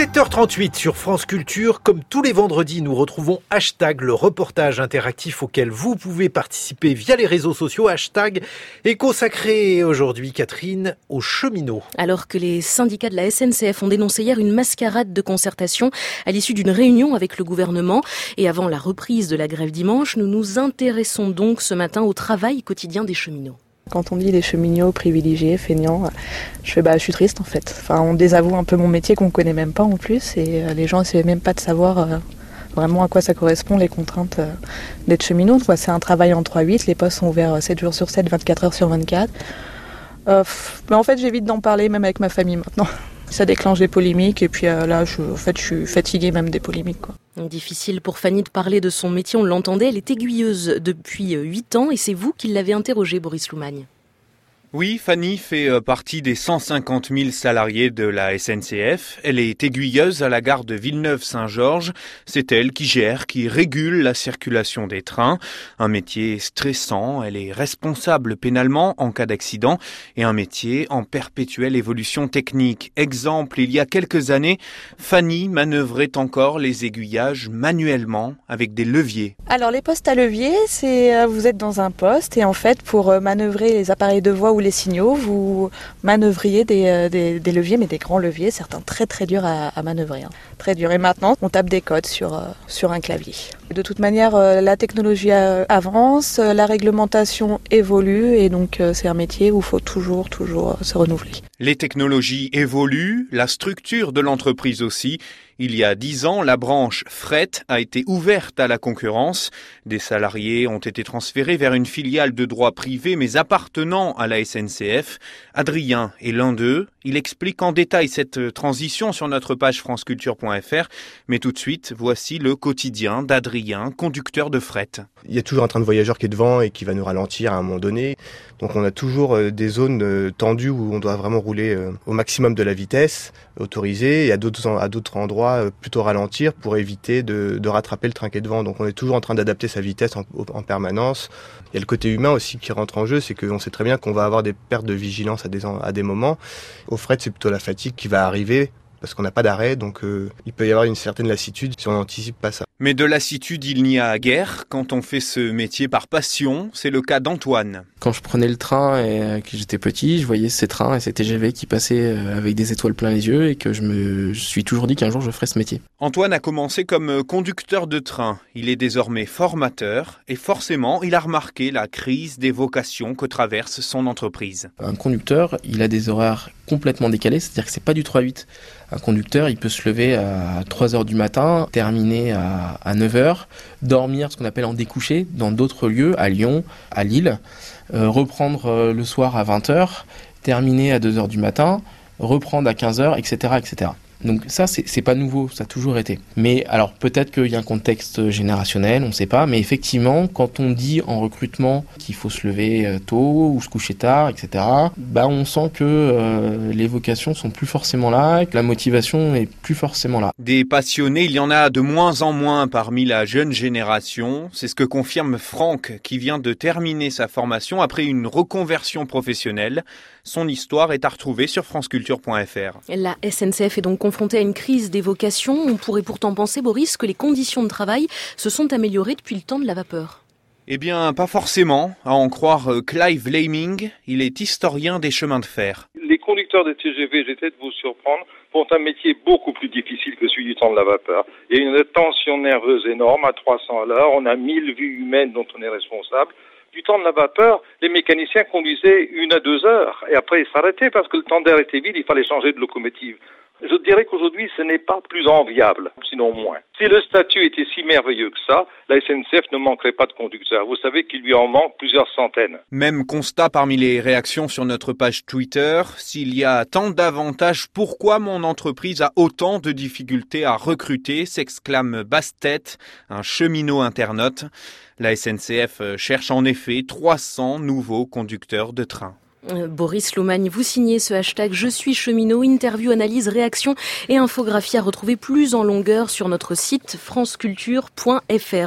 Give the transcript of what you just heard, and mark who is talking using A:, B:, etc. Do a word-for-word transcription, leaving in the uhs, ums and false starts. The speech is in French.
A: sept heures trente-huit sur France Culture. Comme tous les vendredis, nous retrouvons Hashtag, le reportage interactif auquel vous pouvez participer via les réseaux sociaux. Hashtag est consacré aujourd'hui, Catherine, aux cheminots.
B: Alors que les syndicats de la S N C F ont dénoncé hier une mascarade de concertation à l'issue d'une réunion avec le gouvernement et avant la reprise de la grève dimanche, nous nous intéressons donc ce matin au travail quotidien des cheminots.
C: Quand on dit les cheminots privilégiés, feignants, je fais bah je suis triste en fait. Enfin, on désavoue un peu mon métier qu'on connaît même pas en plus et euh, les gens essaient même pas de savoir euh, vraiment à quoi ça correspond les contraintes euh, d'être cheminot. Quoi. C'est un travail en trois huit, les postes sont ouverts sept jours sur sept, vingt-quatre heures sur vingt-quatre. Euh, pff, mais en fait j'évite d'en parler même avec ma famille maintenant. Ça déclenche des polémiques et puis euh, là je, en fait, je suis fatiguée même des polémiques. Quoi.
B: Difficile pour Fanny de parler de son métier, on l'entendait, elle est aiguilleuse depuis huit ans et c'est vous qui l'avez interrogée, Boris Loumagne.
D: Oui, Fanny fait partie des cent cinquante mille salariés de la S N C F. Elle est aiguilleuse à la gare de Villeneuve-Saint-Georges. C'est elle qui gère, qui régule la circulation des trains. Un métier stressant, elle est responsable pénalement en cas d'accident et un métier en perpétuelle évolution technique. Exemple, il y a quelques années, Fanny manœuvrait encore les aiguillages manuellement avec des leviers.
C: Alors les postes à levier, c'est vous êtes dans un poste et en fait pour manœuvrer les appareils de voie ou les signaux, vous manœuvriez des, des, des leviers, mais des grands leviers, certains très très durs à, à manœuvrer. Hein. Très durs. Et maintenant, on tape des codes sur, euh, sur un clavier. De toute manière, euh, la technologie euh, avance, euh, la réglementation évolue, et donc euh, c'est un métier où il faut toujours, toujours euh, se renouveler.
D: Les technologies évoluent, la structure de l'entreprise aussi. Il y a dix ans, la branche fret a été ouverte à la concurrence. Des salariés ont été transférés vers une filiale de droit privé mais appartenant à la S N C F. Adrien est l'un d'eux. Il explique en détail cette transition sur notre page franceculture point f r. Mais tout de suite, voici le quotidien d'Adrien, conducteur de fret.
E: Il y a toujours un train de voyageurs qui est devant et qui va nous ralentir à un moment donné. Donc on a toujours des zones tendues où on doit vraiment rouler au maximum de la vitesse autorisée et à d'autres, à d'autres endroits plutôt ralentir pour éviter de, de rattraper le train qui est devant. Donc on est toujours en train d'adapter sa vitesse en, en permanence. Il y a le côté humain aussi qui rentre en jeu, c'est qu'on sait très bien qu'on va avoir des pertes de vigilance à des, à des moments. Au fret, c'est plutôt la fatigue qui va arriver parce qu'on n'a pas d'arrêt, donc euh, il peut y avoir une certaine lassitude si on n'anticipe pas ça.
D: Mais de lassitude, il n'y a guère quand on fait ce métier par passion. C'est le cas d'Antoine.
F: Quand je prenais le train et que j'étais petit, je voyais ces trains et ces T G V qui passaient avec des étoiles plein les yeux et que je me je suis toujours dit qu'un jour je ferais ce métier.
D: Antoine a commencé comme conducteur de train. Il est désormais formateur et forcément, il a remarqué la crise des vocations que traverse son entreprise.
F: Un conducteur, il a des horaires complètement décalés, c'est-à-dire que c'est pas du trois huit. Un conducteur, il peut se lever à trois heures du matin, terminer à, à neuf heures, dormir ce qu'on appelle en découché dans d'autres lieux, à Lyon, à Lille, euh, reprendre euh, le soir à vingt heures, terminer à deux heures du matin, reprendre à quinze heures, et cetera, et cetera. Donc ça, c'est, c'est pas nouveau, ça a toujours été. Mais alors, peut-être qu'il y a un contexte générationnel, on ne sait pas, mais effectivement, quand on dit en recrutement qu'il faut se lever tôt ou se coucher tard, et cetera, bah on sent que euh, les vocations sont plus forcément là, que la motivation est plus forcément là.
D: Des passionnés, il y en a de moins en moins parmi la jeune génération. C'est ce que confirme Franck, qui vient de terminer sa formation après une reconversion professionnelle. Son histoire est à retrouver sur franceculture point f r.
B: La S N C F est donc confrontée à une crise des vocations. On pourrait pourtant penser, Boris, que les conditions de travail se sont améliorées depuis le temps de la vapeur.
D: Eh bien, pas forcément. À en croire Clive Laming, il est historien des chemins de fer.
G: Les conducteurs de T G V, j'essaie de vous surprendre, font un métier beaucoup plus difficile que celui du temps de la vapeur. Il y a une tension nerveuse énorme à trois cents à l'heure. On a mille vies humaines dont on est responsable. Du temps de la vapeur, les mécaniciens conduisaient une à deux heures et après ils s'arrêtaient parce que le temps d'air était vide, il fallait changer de locomotive. Je dirais qu'aujourd'hui, ce n'est pas plus enviable, sinon moins. Si le statut était si merveilleux que ça, la S N C F ne manquerait pas de conducteurs. Vous savez qu'il lui en manque plusieurs centaines.
D: Même constat parmi les réactions sur notre page Twitter. S'il y a tant d'avantages, pourquoi mon entreprise a autant de difficultés à recruter, s'exclame Basse-Tête, un cheminot internaute. La S N C F cherche en effet trois cents nouveaux conducteurs de train.
B: Euh, Boris Loumagne, vous signez ce hashtag Je suis cheminot, interview, analyse, réaction et infographie à retrouver plus en longueur sur notre site franceculture point f r.